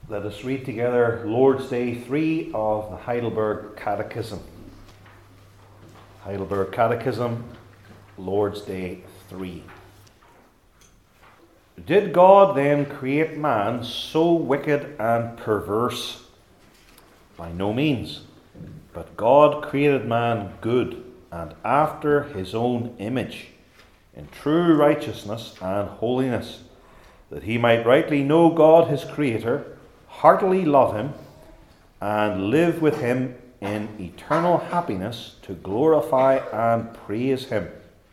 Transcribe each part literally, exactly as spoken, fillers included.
Let us read together Lord's Day three of the Heidelberg Catechism. Heidelberg Catechism, Lord's Day three. Did God then create man so wicked and perverse? By no means. But God created man good and after his own image, in true righteousness and holiness, that he might rightly know God his Creator, heartily love him, and live with him in eternal happiness to glorify and praise him.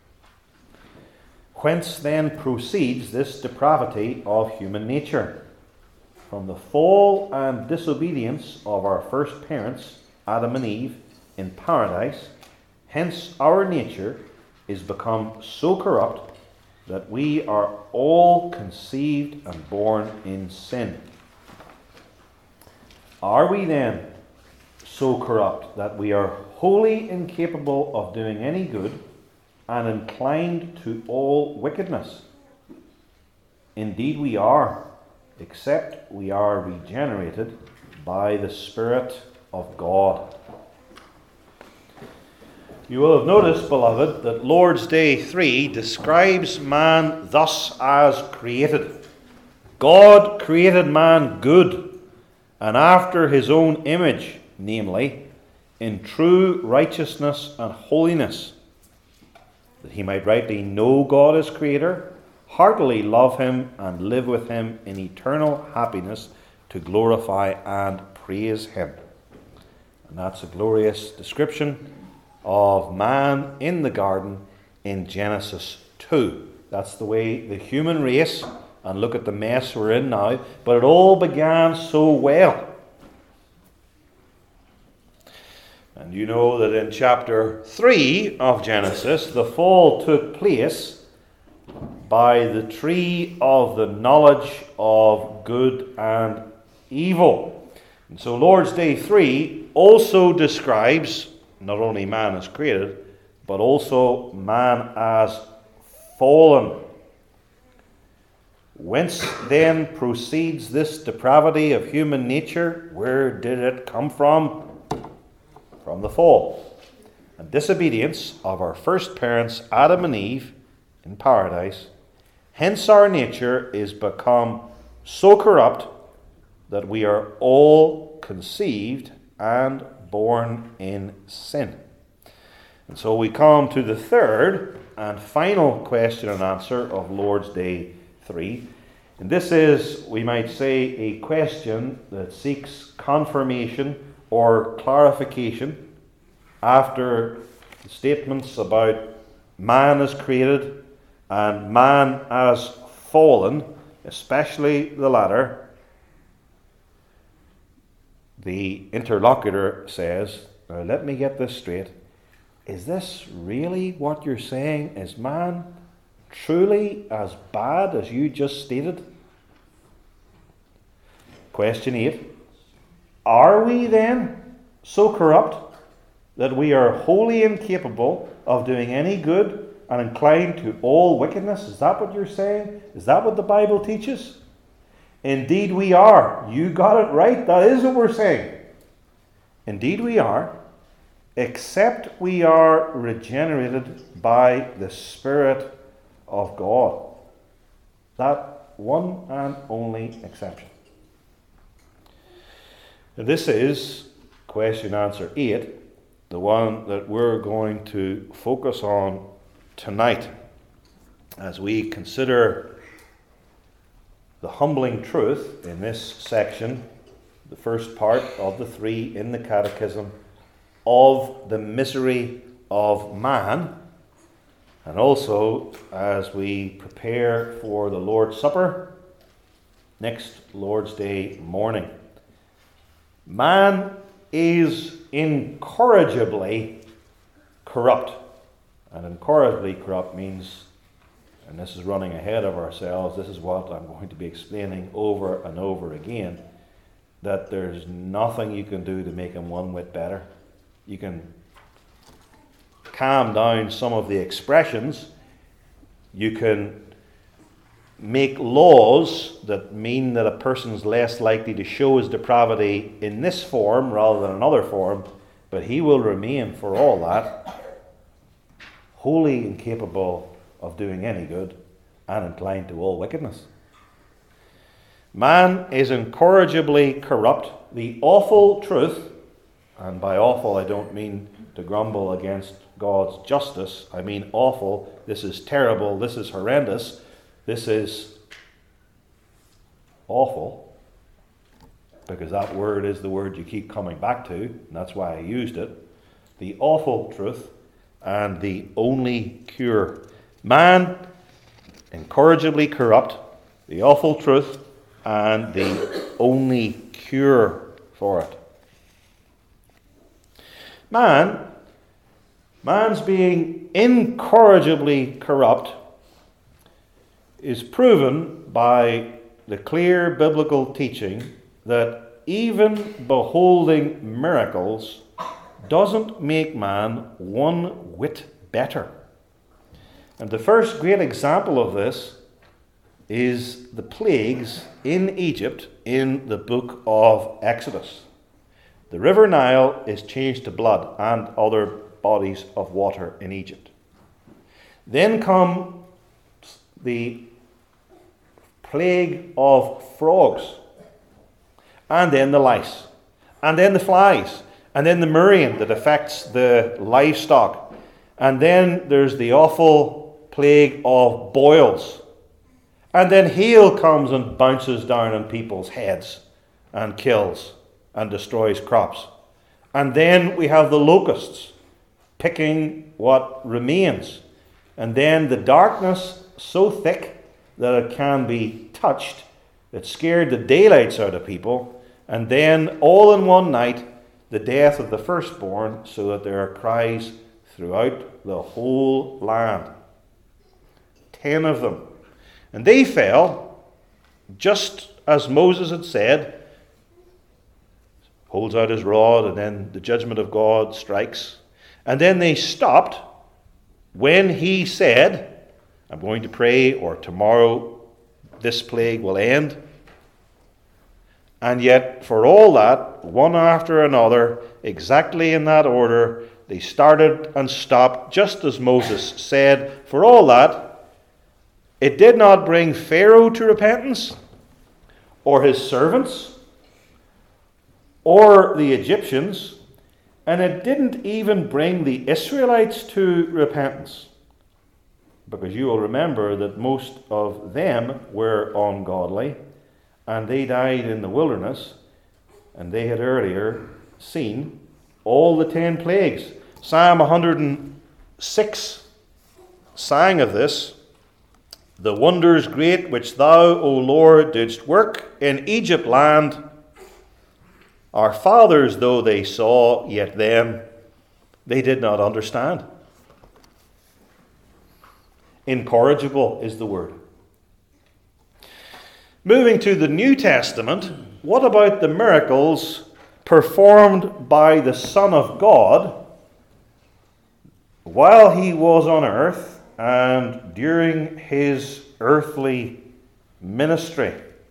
Whence then proceeds this depravity of human nature? From the fall and disobedience of our first parents, Adam and Eve, in paradise. Hence our nature is become so corrupt that we are all conceived and born in sin. Are we then so corrupt that we are wholly incapable of doing any good and inclined to all wickedness? Indeed we are, except we are regenerated by the Spirit of God. You will have noticed, beloved, that Lord's Day three describes man thus as created. God created man good, and after his own image, namely, in true righteousness and holiness, that he might rightly know God as Creator, heartily love him, and live with him in eternal happiness to glorify and praise him. And that's a glorious description of man in the garden in Genesis two. That's the way the human race, and look at the mess we're in now, but it all began so well. And you know that in chapter three of Genesis, the fall took place by the tree of the knowledge of good and evil. And so Lord's Day three also describes not only man as created, but also man as fallen. Whence then proceeds this depravity of human nature? Where did it come from? From the fall and disobedience of our first parents, Adam and Eve, in paradise. Hence our nature is become so corrupt that we are all conceived and born in sin. And so we come to the third and final question and answer of Lord's Day three. And this is, we might say, a question that seeks confirmation or clarification after the statements about man as created and man as fallen, especially the latter. The interlocutor says, now let me get this straight. Is this really what you're saying? Is man truly as bad as you just stated? Question eight. Are we then so corrupt that we are wholly incapable of doing any good and inclined to all wickedness? Is that what you're saying? Is that what the Bible teaches? Indeed we are. You got it right. That is what we're saying. Indeed we are, except we are regenerated by the Spirit of God. That one and only exception. And this is question answer eight, the one that we're going to focus on tonight as we consider the humbling truth in this section, the first part of the three in the Catechism, of the misery of man, and also as we prepare for the Lord's Supper next Lord's Day morning. Man is incorrigibly corrupt. And incorrigibly corrupt means, and this is running ahead of ourselves, this is what I'm going to be explaining over and over again, that there's nothing you can do to make him one whit better. You can calm down some of the expressions. You can make laws that mean that a person's less likely to show his depravity in this form rather than another form, but he will remain, for all that, wholly incapable of doing any good and inclined to all wickedness. Man is incorrigibly corrupt. The awful truth, and by awful I don't mean to grumble against God's justice, I mean awful, this is terrible, this is horrendous, this is awful, because that word is the word you keep coming back to, and that's why I used it. The awful truth and the only cure. Man, incorrigibly corrupt, the awful truth and the only cure for it. Man, man's being incorrigibly corrupt is proven by the clear biblical teaching that even beholding miracles doesn't make man one whit better. And the first great example of this is the plagues in Egypt in the book of Exodus. The river Nile is changed to blood and other bodies of water in Egypt. Then come the plague of frogs, and then the lice, and then the flies, and then the murrain that affects the livestock, and then there's the awful plague of boils, and then hail comes and bounces down on people's heads and kills and destroys crops, and then we have the locusts picking what remains, and then the darkness so thick that it can be touched, that scared the daylights out of people, and then all in one night the death of the firstborn, so that there are cries throughout the whole land. Ten of them. And they fell, just as Moses had said, holds out his rod, and then the judgment of God strikes. And then they stopped when he said, I'm going to pray, or tomorrow this plague will end. And yet, for all that, one after another, exactly in that order, they started and stopped, just as Moses said. For all that, it did not bring Pharaoh to repentance, or his servants, or the Egyptians, and it didn't even bring the Israelites to repentance. Because you will remember that most of them were ungodly, and they died in the wilderness, and they had earlier seen all the ten plagues. Psalm one hundred six sang of this. The wonders great which thou, O Lord, didst work in Egypt land, our fathers, though they saw, yet them they did not understand. Incorrigible is the word. Moving to the New Testament, what about the miracles performed by the Son of God while he was on earth and during his earthly ministry?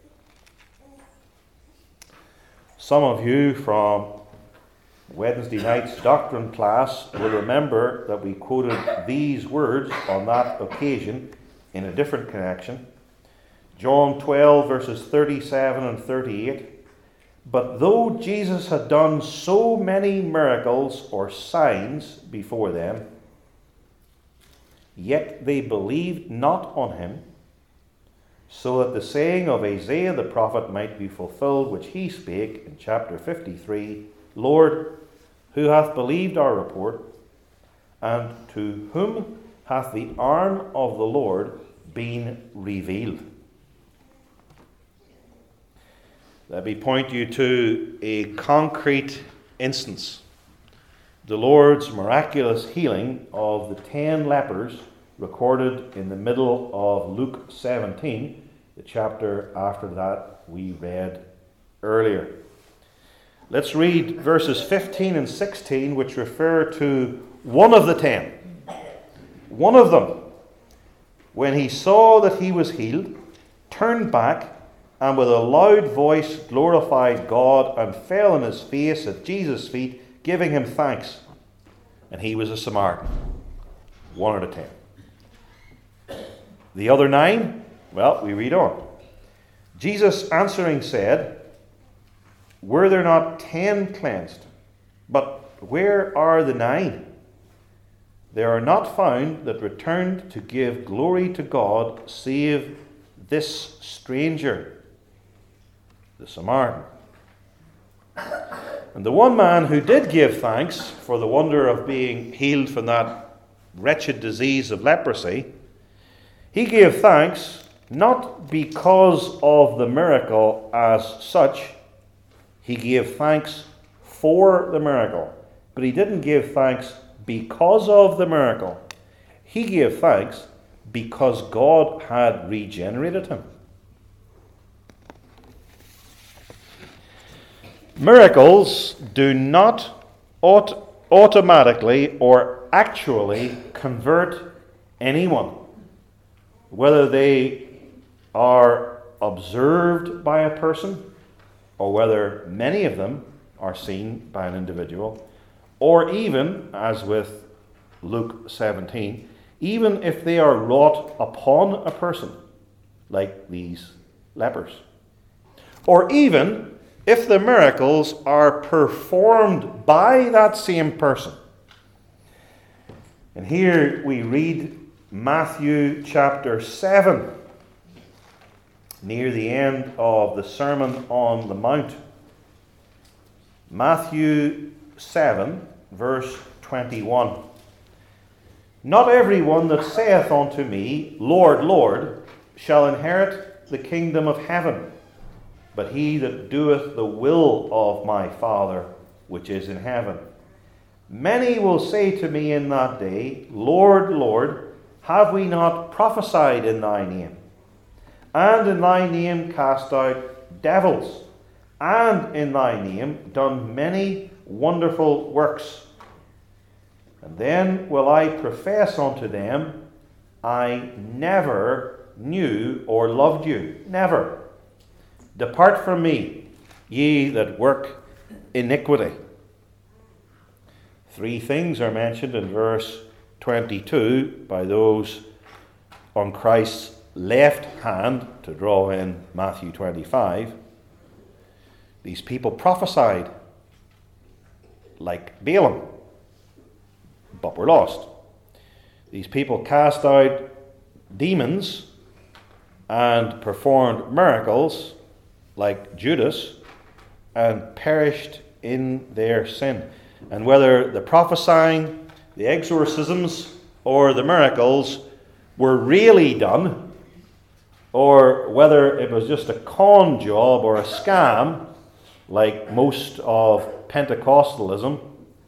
Some of you from Wednesday night's doctrine class will remember that we quoted these words on that occasion in a different connection. John twelve, verses thirty-seven and thirty-eight. But though Jesus had done so many miracles or signs before them, yet they believed not on him, so that the saying of Isaiah the prophet might be fulfilled, which he spake in chapter fifty-three, Lord, who hath believed our report, and to whom hath the arm of the Lord been revealed? Let me point you to a concrete instance. The Lord's miraculous healing of the ten lepers recorded in the middle of Luke seventeen, the chapter after that we read earlier. Let's read verses fifteen and sixteen, which refer to one of the ten. One of them, when he saw that he was healed, turned back, and with a loud voice glorified God and fell on his face at Jesus' feet, giving him thanks. And he was a Samaritan. One out of ten. The other nine, well, we read on. Jesus answering said, were there not ten cleansed? But where are the nine? There are not found that returned to give glory to God, save this stranger, the Samaritan. And the one man who did give thanks for the wonder of being healed from that wretched disease of leprosy, he gave thanks not because of the miracle as such. He gave thanks for the miracle, but he didn't give thanks because of the miracle. He gave thanks because God had regenerated him. Miracles do not aut- automatically or actually convert anyone, whether they are observed by a person or whether many of them are seen by an individual, or even, as with Luke seventeen, even if they are wrought upon a person, like these lepers, or even if the miracles are performed by that same person. And here we read Matthew chapter seven, near the end of the Sermon on the Mount. Matthew seven, verse twenty-one. Not everyone that saith unto me, Lord, Lord, shall inherit the kingdom of heaven, but he that doeth the will of my Father which is in heaven. Many will say to me in that day, Lord, Lord, have we not prophesied in thy name? And in thy name cast out devils, and in thy name done many wonderful works. And then will I profess unto them, I never knew or loved you. Never. Depart from me, ye that work iniquity. Three things are mentioned in verse twenty-two by those on Christ's left hand, to draw in Matthew twenty-five. These people prophesied like Balaam, but were lost. These people cast out demons and performed miracles like Judas, and perished in their sin. And whether the prophesying, the exorcisms, or the miracles were really done, or whether it was just a con job or a scam, like most of Pentecostalism,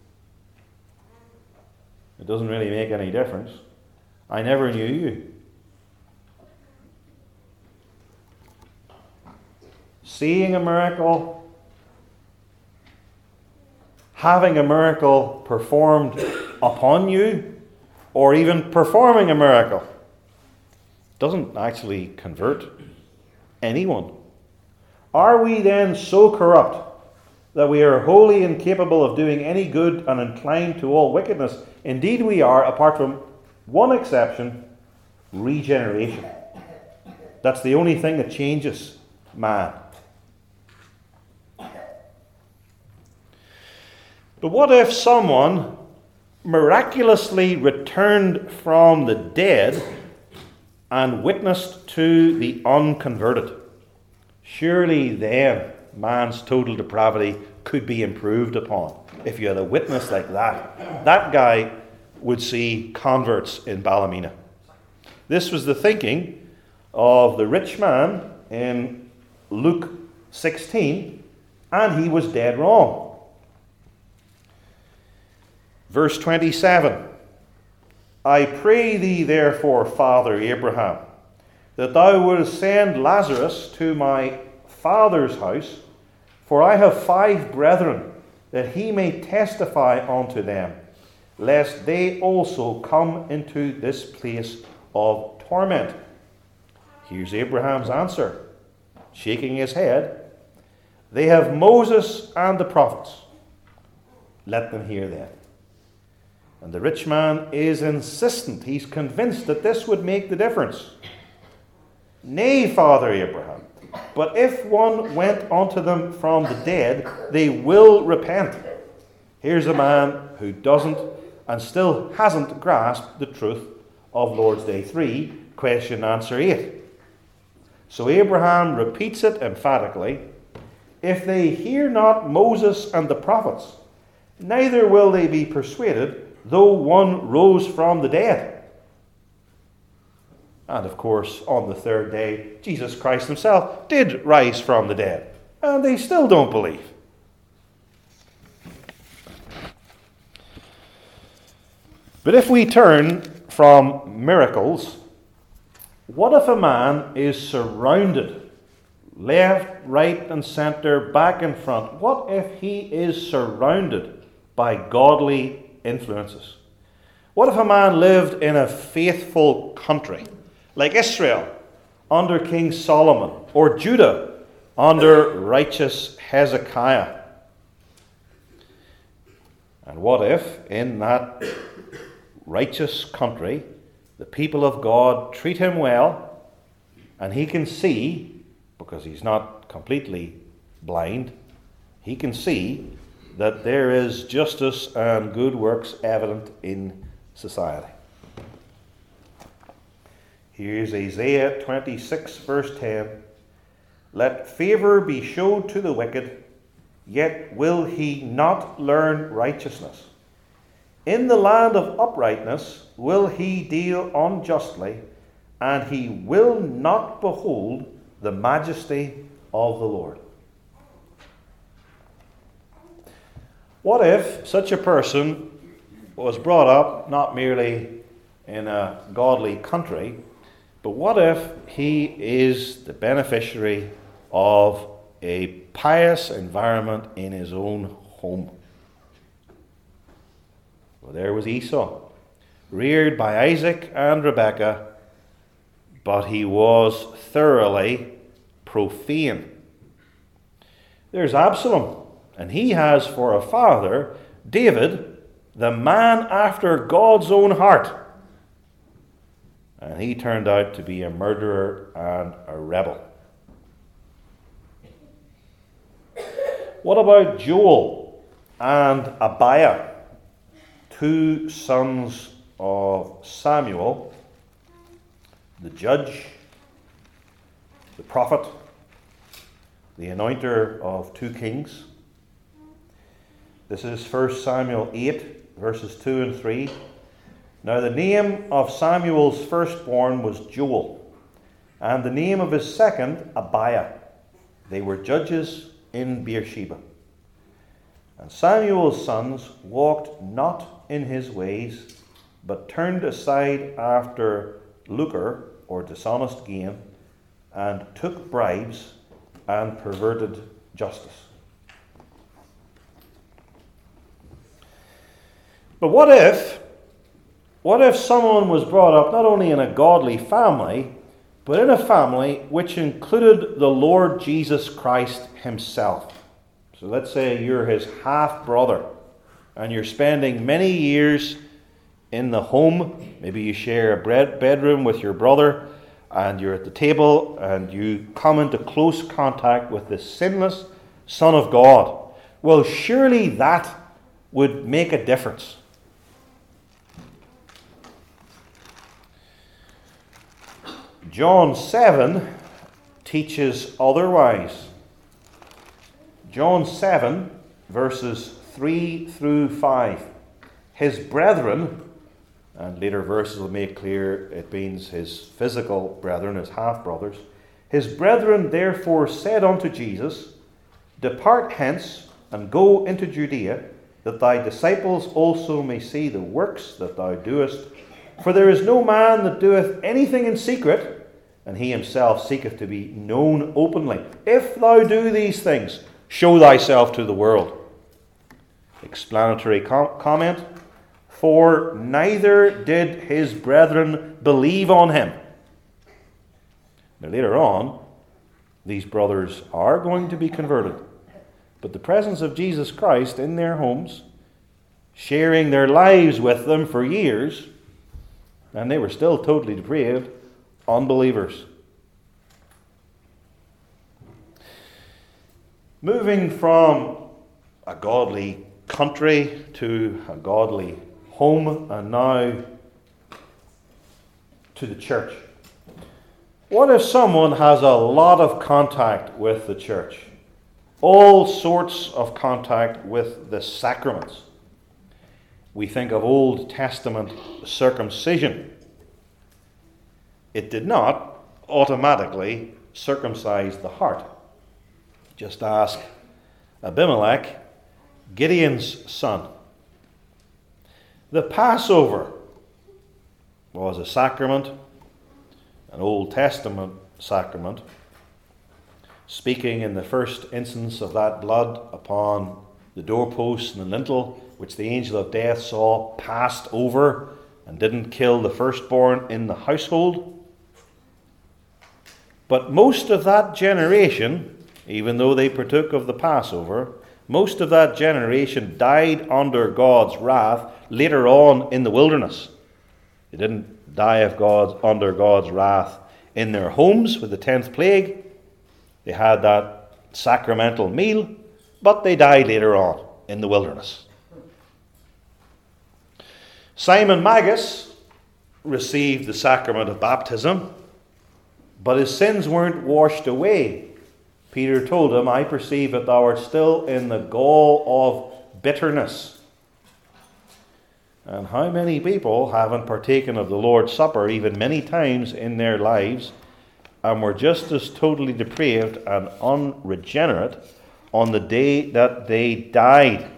it doesn't really make any difference. I never knew you. Seeing a miracle, having a miracle performed upon you, or even performing a miracle, doesn't actually convert anyone. Are we then so corrupt that we are wholly incapable of doing any good and inclined to all wickedness? Indeed we are, apart from one exception, regeneration. That's the only thing that changes man. But what if someone miraculously returned from the dead and witnessed to the unconverted? Surely then man's total depravity could be improved upon. If you had a witness like that, that guy would see converts in Ballymena. This was the thinking of the rich man in Luke sixteen, and he was dead wrong. Verse twenty-seven. I pray thee therefore, Father Abraham, that thou wouldest send Lazarus to my father's house, for I have five brethren, that he may testify unto them, lest they also come into this place of torment. Here's Abraham's answer, shaking his head. They have Moses and the prophets. Let them hear them. And the rich man is insistent. He's convinced that this would make the difference. Nay, Father Abraham, but if one went unto them from the dead, they will repent. Here's a man who doesn't and still hasn't grasped the truth of Lord's Day three, question answer eight. So Abraham repeats it emphatically. If they hear not Moses and the prophets, neither will they be persuaded, though one rose from the dead. And of course, on the third day, Jesus Christ himself did rise from the dead. And they still don't believe. But if we turn from miracles, what if a man is surrounded, left, right and centre, back and front? What if he is surrounded by godly influences? What if a man lived in a faithful country, like Israel under King Solomon, or Judah under righteous Hezekiah? And what if in that righteous country the people of God treat him well, and he can see, because he's not completely blind, he can see that there is justice and good works evident in society. Here's Isaiah twenty-six, verse ten. Let favour be showed to the wicked, yet will he not learn righteousness. In the land of uprightness will he deal unjustly, and he will not behold the majesty of the Lord. What if such a person was brought up not merely in a godly country, but what if he is the beneficiary of a pious environment in his own home? Well, there was Esau, reared by Isaac and Rebekah, but he was thoroughly profane. There's Absalom, and he has for a father David, the man after God's own heart. And he turned out to be a murderer and a rebel. What about Joel and Abiah, two sons of Samuel, the judge, the prophet, the anointer of two kings? This is First Samuel eight, verses two and three. Now the name of Samuel's firstborn was Joel, and the name of his second, Abiah. They were judges in Beersheba. And Samuel's sons walked not in his ways, but turned aside after lucre, or dishonest gain, and took bribes and perverted justice. But what if, what if someone was brought up not only in a godly family, but in a family which included the Lord Jesus Christ himself? So let's say you're his half-brother, and you're spending many years in the home. Maybe you share a bed- bedroom with your brother, and you're at the table, and you come into close contact with the sinless Son of God. Well, surely that would make a difference. John seven teaches otherwise. John seven, verses three through five. His brethren, and later verses will make clear it means his physical brethren, his half-brothers. His brethren therefore said unto Jesus, Depart hence, and go into Judea, that thy disciples also may see the works that thou doest. For there is no man that doeth anything in secret, and he himself seeketh to be known openly. If thou do these things, show thyself to the world. Explanatory com- comment. For neither did his brethren believe on him. Now, later on, these brothers are going to be converted. But the presence of Jesus Christ in their homes, sharing their lives with them for years, and they were still totally depraved, unbelievers. Moving from a godly country to a godly home, and now to the church. What if someone has a lot of contact with the church? All sorts of contact with the sacraments. We think of Old Testament circumcision. It did not automatically circumcise the heart. Just ask Abimelech, Gideon's son. The Passover was a sacrament, an Old Testament sacrament, speaking in the first instance of that blood upon the doorpost and the lintel, which the angel of death saw passed over and didn't kill the firstborn in the household. But most of that generation, even though they partook of the Passover, most of that generation died under God's wrath later on in the wilderness. They didn't die of God's, under God's wrath in their homes with the tenth plague. They had that sacramental meal, but they died later on in the wilderness. Simon Magus received the sacrament of baptism, but his sins weren't washed away. Peter told him, I perceive that thou art still in the gall of bitterness. And how many people haven't partaken of the Lord's Supper even many times in their lives and were just as totally depraved and unregenerate on the day that they died?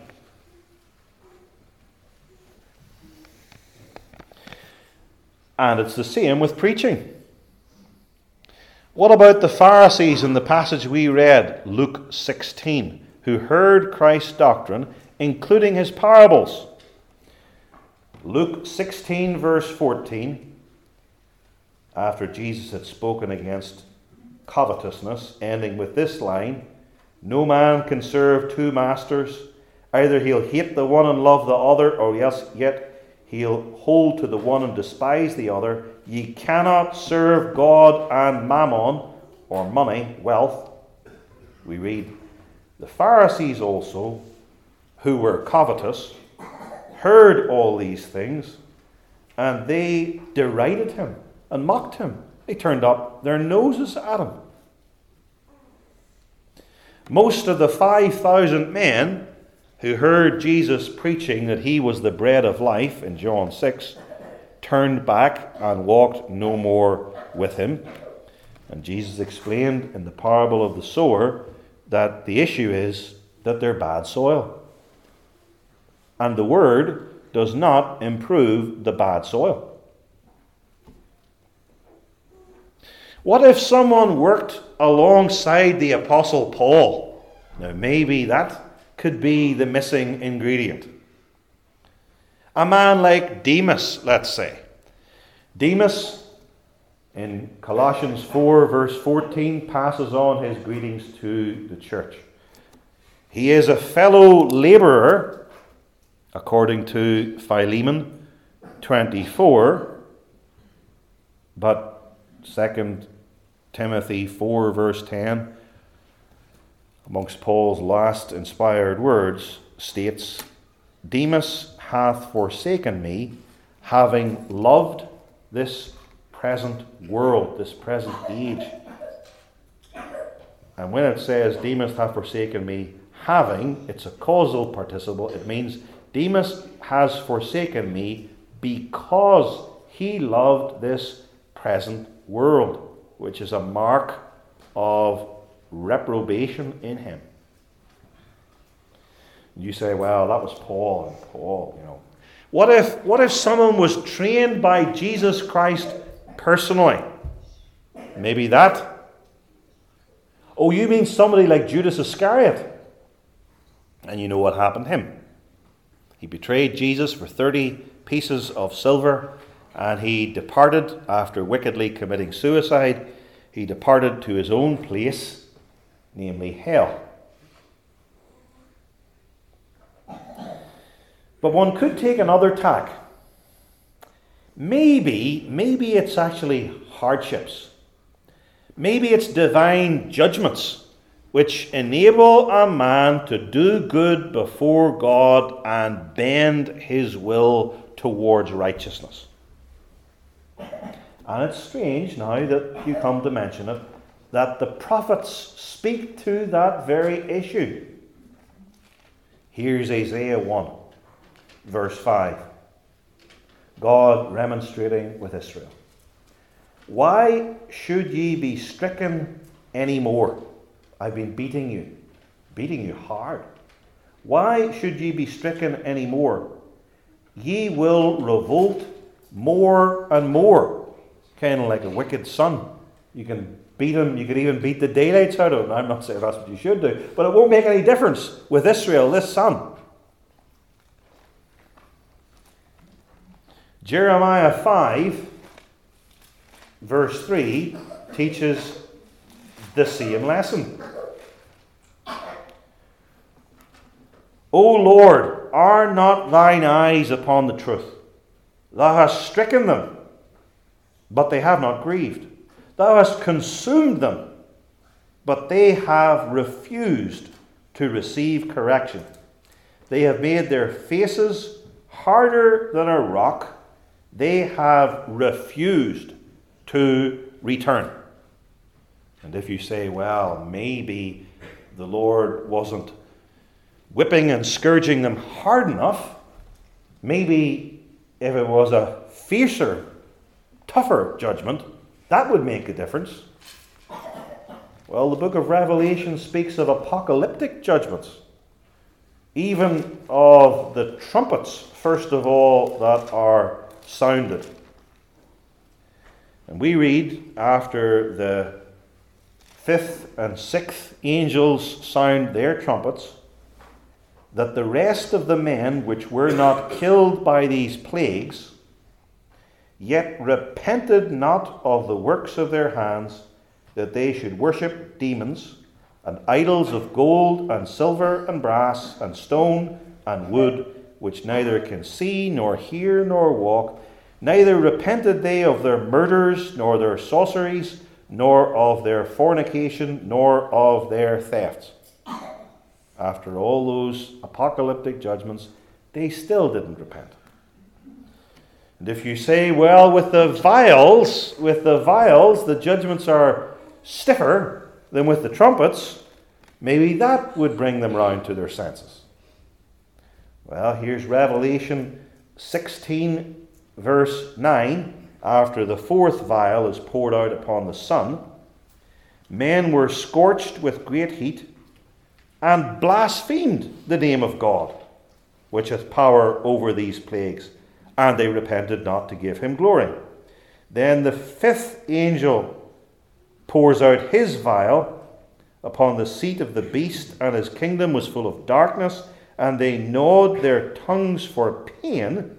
And it's the same with preaching. What about the Pharisees in the passage we read, Luke sixteen, who heard Christ's doctrine, including his parables? Luke sixteen, verse fourteen, after Jesus had spoken against covetousness, ending with this line, no man can serve two masters. Either he'll hate the one and love the other, or else yet he'll hold to the one and despise the other. Ye cannot serve God and mammon, or money, wealth. We read, the Pharisees also, who were covetous, heard all these things, and they derided him and mocked him. They turned up their noses at him. Most of the five thousand men who heard Jesus preaching that he was the bread of life in John six, turned back and walked no more with him. And Jesus explained in the parable of the sower that the issue is that they're bad soil. And the word does not improve the bad soil. What if someone worked alongside the Apostle Paul? Now maybe that could be the missing ingredient. A man like Demas, let's say. Demas, in Colossians four, verse fourteen, passes on his greetings to the church. He is a fellow laborer, according to Philemon twenty-four, but Second Timothy four, verse ten, amongst Paul's last inspired words, states, Demas hath forsaken me, having loved this present world, this present age. And when it says Demas hath forsaken me, having, it's a causal participle. It means Demas has forsaken me because he loved this present world, which is a mark of reprobation in him. You say, well, that was Paul and Paul, you know. What if what if someone was trained by Jesus Christ personally? Maybe that. Oh, you mean somebody like Judas Iscariot? And you know what happened to him. He betrayed Jesus for thirty pieces of silver, and he departed after wickedly committing suicide. he departed to his own place, namely hell. But one could take another tack. Maybe, maybe it's actually hardships. Maybe it's divine judgments which enable a man to do good before God and bend his will towards righteousness. And it's strange now that you come to mention it, that the prophets speak to that very issue. Here's Isaiah one, verse five. God remonstrating with Israel. Why should ye be stricken any more? I've been beating you, beating you hard. Why should ye be stricken any more? Ye will revolt more and more. Kind of like a wicked son. You can beat him, you could even beat the daylights out of him. I'm not saying that's what you should do, but it won't make any difference with Israel, this son. Jeremiah five, verse three, teaches the same lesson. O Lord, are not thine eyes upon the truth? Thou hast stricken them, but they have not grieved. Thou hast consumed them, but they have refused to receive correction. They have made their faces harder than a rock. They have refused to return. And if you say, well, maybe the Lord wasn't whipping and scourging them hard enough, maybe if it was a fiercer, tougher judgment, that would make a difference. Well, the book of Revelation speaks of apocalyptic judgments, even of the trumpets, first of all, that are sounded. And we read, after the fifth and sixth angels sound their trumpets, that the rest of the men which were not killed by these plagues, yet repented not of the works of their hands, that they should worship demons, and idols of gold, and silver, and brass, and stone, and wood, which neither can see, nor hear, nor walk. Neither repented they of their murders, nor their sorceries, nor of their fornication, nor of their thefts. After all those apocalyptic judgments, they still didn't repent. And if you say, well, with the vials, with the vials, the judgments are stiffer than with the trumpets, maybe that would bring them round to their senses. Well, here's Revelation sixteen, verse nine. After the fourth vial is poured out upon the sun, men were scorched with great heat, and blasphemed the name of God, which hath power over these plagues, and they repented not to give him glory. Then the fifth angel pours out his vial upon the seat of the beast, and his kingdom was full of darkness, and they gnawed their tongues for pain,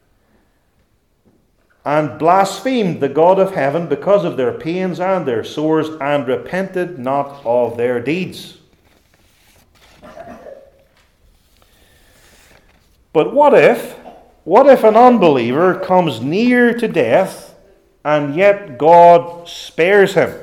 and blasphemed the God of heaven because of their pains and their sores, and repented not of their deeds. But what if, what if an unbeliever comes near to death, and yet God spares him?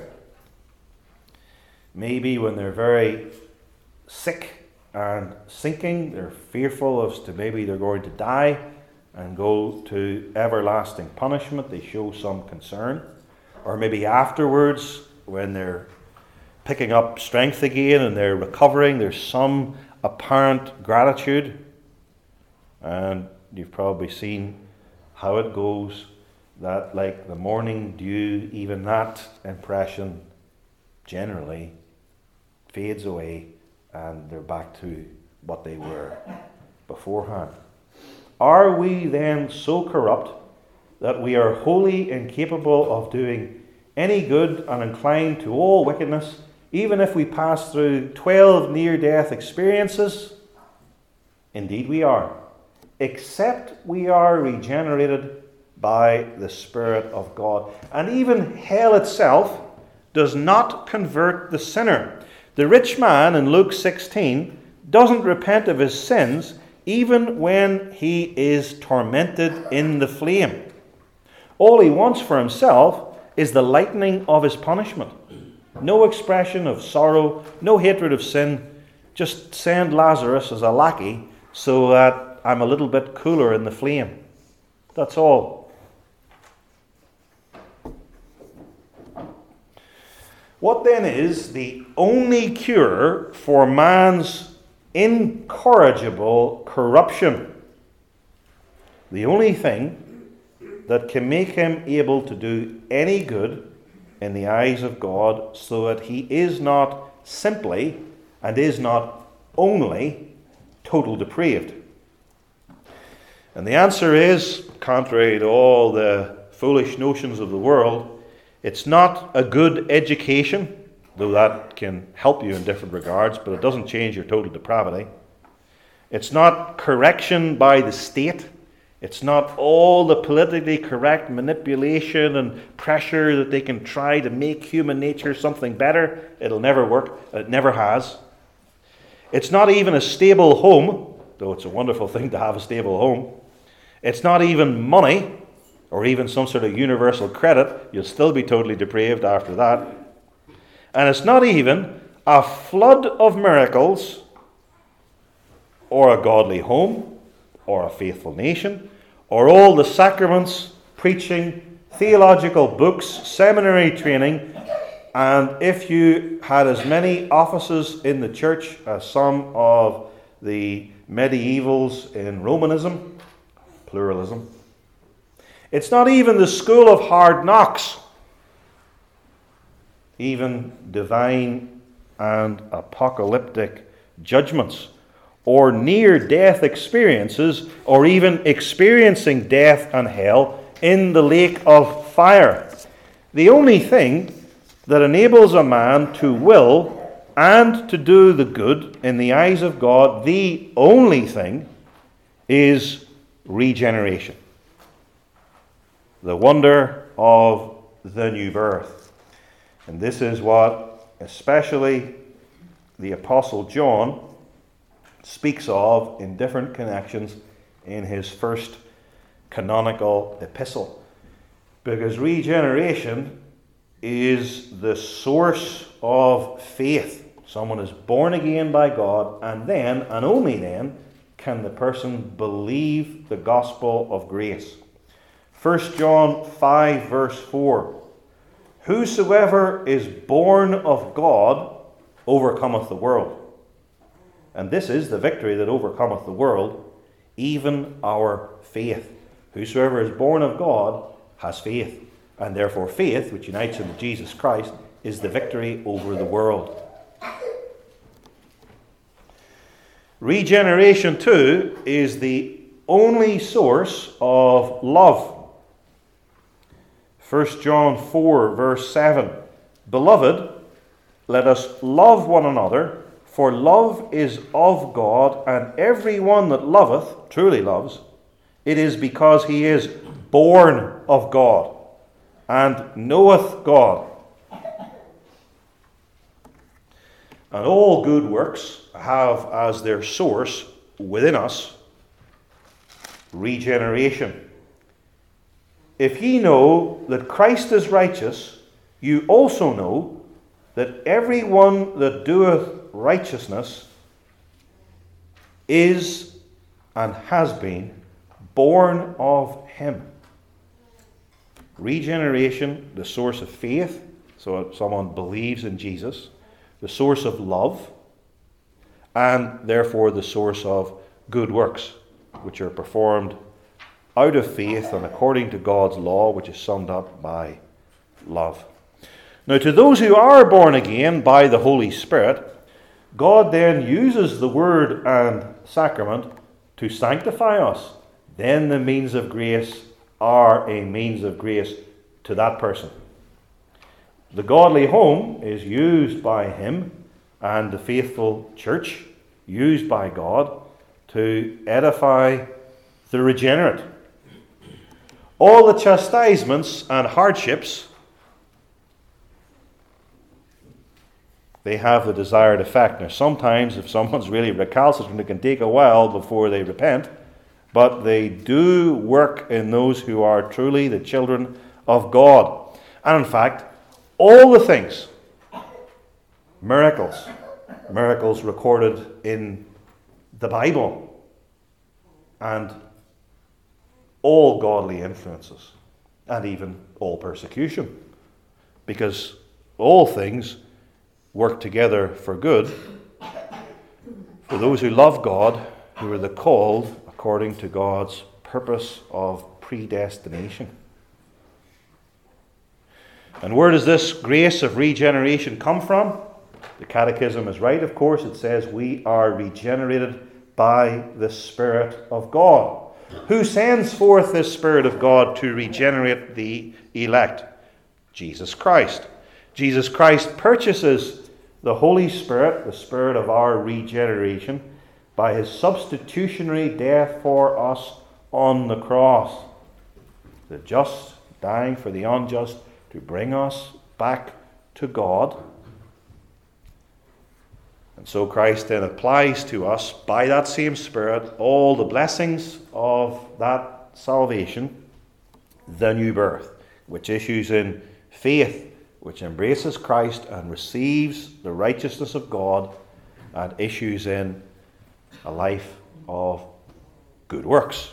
Maybe when they're very sick and sinking, they're fearful as to maybe they're going to die and go to everlasting punishment. They show some concern. Or maybe afterwards, when they're picking up strength again and they're recovering, there's some apparent gratitude. And you've probably seen how it goes, that like the morning dew, even that impression generally fades away and they're back to what they were beforehand. Are we then so corrupt that we are wholly incapable of doing any good and inclined to all wickedness, even if we pass through twelve near-death experiences? Indeed we are, except we are regenerated by the Spirit of God. And even hell itself does not convert the sinner. The rich man in Luke sixteen doesn't repent of his sins even when he is tormented in the flame. All he wants for himself is the lightening of his punishment. No expression of sorrow, no hatred of sin. Just send Lazarus as a lackey so that I'm a little bit cooler in the flame. That's all. What then is the only cure for man's incorrigible corruption? The only thing that can make him able to do any good in the eyes of God, so that he is not simply and is not only total depraved. And the answer is, contrary to all the foolish notions of the world, it's not a good education, though that can help you in different regards, but it doesn't change your total depravity. It's not correction by the state. It's not all the politically correct manipulation and pressure that they can try to make human nature something better. It'll never work. It never has. It's not even a stable home, though it's a wonderful thing to have a stable home. It's not even money, or even some sort of universal credit. You'll still be totally depraved after that. And it's not even a flood of miracles, or a godly home, or a faithful nation, or all the sacraments, preaching, theological books, seminary training, and if you had as many offices in the church as some of the medievals in Romanism, pluralism. It's not even the school of hard knocks, even divine and apocalyptic judgments, or near-death experiences, or even experiencing death and hell in the lake of fire. The only thing that enables a man to will and to do the good in the eyes of God, the only thing, is regeneration. The wonder of the new birth. And this is what especially the Apostle John speaks of in different connections in his first canonical epistle. Because regeneration is the source of faith. Someone is born again by God, and then, and only then, can the person believe the gospel of grace. First John five verse four. Whosoever is born of God overcometh the world. And this is the victory that overcometh the world, even our faith. Whosoever is born of God has faith. And therefore faith, which unites him with Jesus Christ, is the victory over the world. Regeneration, too, is the only source of love. First John four, verse seven. Beloved, let us love one another, for love is of God, and every one that loveth, truly loves, it is because he is born of God, and knoweth God. And all good works have as their source within us regeneration. If ye know that Christ is righteous, you also know that every one that doeth righteousness is and has been born of him. Regeneration, the source of faith, so someone believes in Jesus, the source of love, and therefore the source of good works, which are performed out of faith and according to God's law, which is summed up by love. Now, to those who are born again by the Holy Spirit, God then uses the word and sacrament to sanctify us. Then the means of grace are a means of grace to that person. The godly home is used by him, and the faithful church used by God to edify the regenerate. All the chastisements and hardships they have the desired effect. Now, sometimes if someone's really recalcitrant, it can take a while before they repent, but they do work in those who are truly the children of God. And in fact, all the things, miracles, miracles recorded in the Bible, and all godly influences, and even all persecution, because all things work together for good for those who love God, who are the called according to God's purpose of predestination. And where does this grace of regeneration come from? The Catechism is right, of course. It says we are regenerated by the Spirit of God. Who sends forth this Spirit of God to regenerate the elect? Jesus Christ. Jesus Christ purchases the Holy Spirit, the Spirit of our regeneration, by his substitutionary death for us on the cross. The just dying for the unjust to bring us back to God. And so Christ then applies to us, by that same Spirit, all the blessings of that salvation, the new birth, which issues in faith, which embraces Christ and receives the righteousness of God, and issues in a life of good works.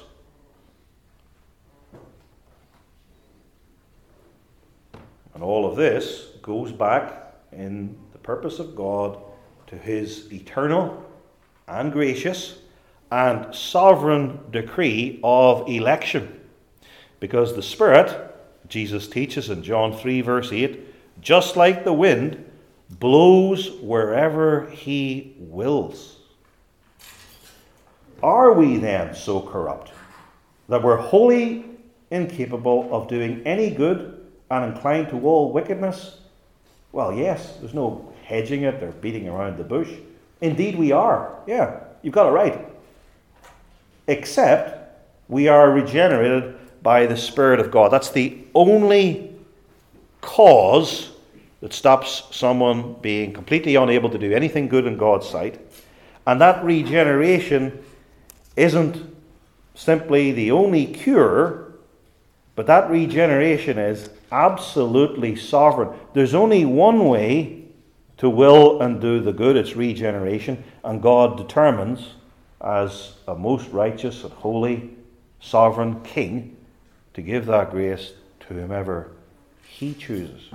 And all of this goes back in the purpose of God to his eternal and gracious and sovereign decree of election. Because the Spirit, Jesus teaches in John three verse eight, just like the wind, blows wherever he wills. Are we then so corrupt that we're wholly incapable of doing any good and inclined to all wickedness? Well, yes, there's no hedging it or beating around the bush. Indeed we are. Yeah, you've got it right. Except we are regenerated by the Spirit of God. That's the only cause that stops someone being completely unable to do anything good in God's sight. And that regeneration isn't simply the only cure, but that regeneration is absolutely sovereign. There's only one way to will and do the good. It's regeneration. And God determines, as a most righteous and holy sovereign king, to give that grace to whomever he chooses.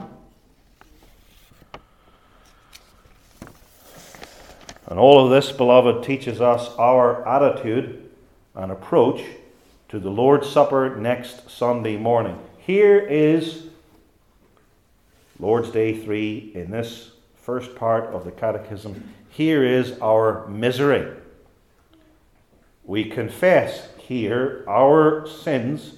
And all of this, beloved, teaches us our attitude and approach to the Lord's Supper next Sunday morning. Here is Lord's Day three in this first part of the Catechism. Here is our misery. We confess here our sins,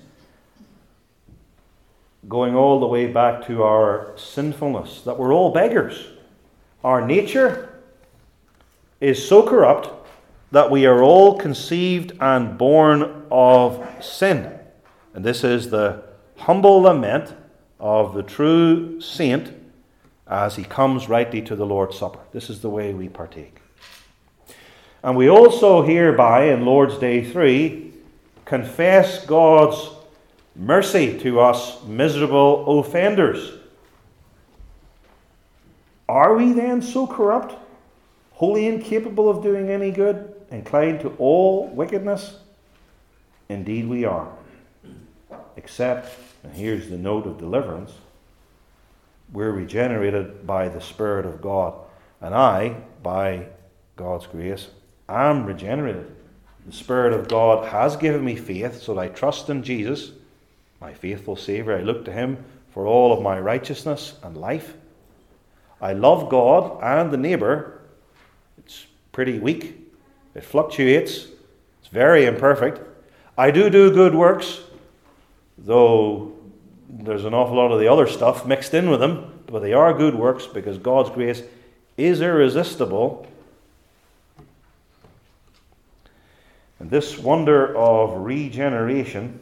going all the way back to our sinfulness, that we're all beggars. Our nature is so corrupt that we are all conceived and born of sin. And this is the humble lament of the true saint as he comes rightly to the Lord's Supper. This is the way we partake. And we also hereby, in Lord's Day three, confess God's mercy to us miserable offenders. Are we then so corrupt, wholly incapable of doing any good, inclined to all wickedness? Indeed we are. Except, and here's the note of deliverance, we're regenerated by the Spirit of God. And I, by God's grace, am regenerated. The Spirit of God has given me faith, so that I trust in Jesus, my faithful Saviour. I look to him for all of my righteousness and life. I love God and the neighbour. It's pretty weak. It fluctuates. It's very imperfect. I do do good works, though there's an awful lot of the other stuff mixed in with them, but they are good works because God's grace is irresistible. And this wonder of regeneration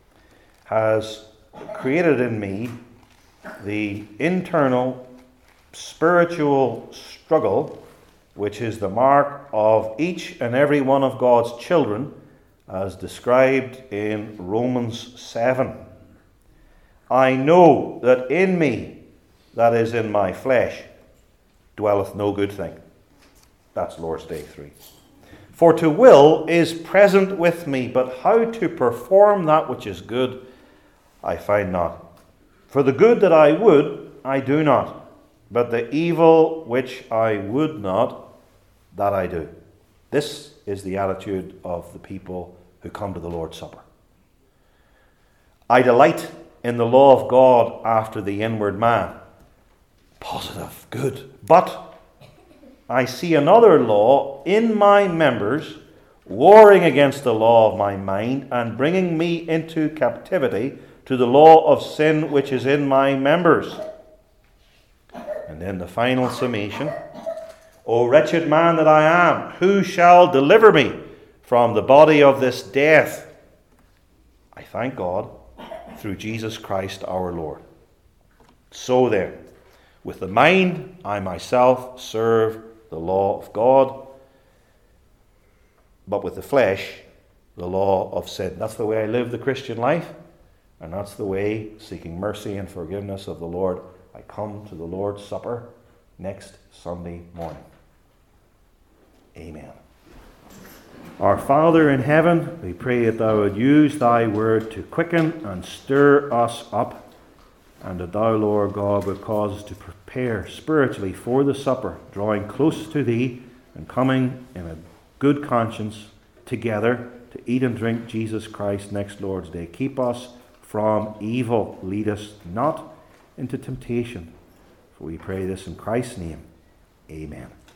has created in me the internal spiritual struggle which is the mark of each and every one of God's children, as described in Romans seven. I know that in me, that is in my flesh, dwelleth no good thing. That's Lord's Day three. For to will is present with me, but how to perform that which is good, I find not. For the good that I would, I do not, but the evil which I would not, that I do. This is the attitude of the people who come to the Lord's Supper. I delight in the law of God after the inward man. Positive, good. But I see another law in my members, warring against the law of my mind, and bringing me into captivity to the law of sin which is in my members. And then the final summation. O wretched man that I am, who shall deliver me from the body of this death? I thank God through Jesus Christ our Lord. So then, with the mind I myself serve the law of God, but with the flesh the law of sin. That's the way I live the Christian life, and that's the way, seeking mercy and forgiveness of the Lord, I come to the Lord's Supper next Sunday morning. Amen. Our Father in heaven, we pray that thou would use thy word to quicken and stir us up, and that thou, Lord God, would cause us to prepare spiritually for the supper, drawing close to thee and coming in a good conscience together to eat and drink Jesus Christ next Lord's Day. Keep us from evil. Lead us not into temptation. For we pray this in Christ's name. Amen.